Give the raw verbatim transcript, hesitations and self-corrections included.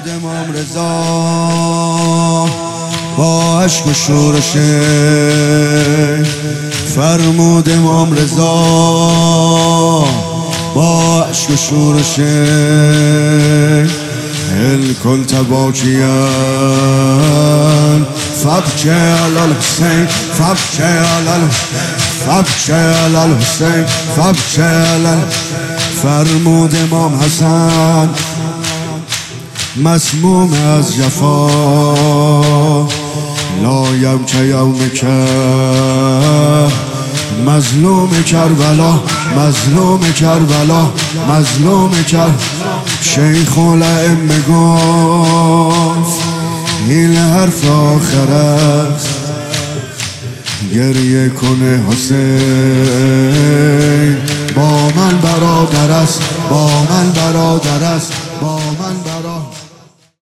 فرمود امام رضا با عشق و شورش، فرمود امام رضا با عشق و شورش، هل کنت باکیا فابکی علی الحسین، فابکی علی فابکی علی الحسین، فابکی علی. فرمود امام حسن مسموم از جفا، لایم که یوم که مظلوم کربلا، مظلوم کربلا، مظلوم کربلا. شیخ الائمه گفت این حرف آخر است، گریه کنه حسین با من برادر است، با من برادر است، با من برادر.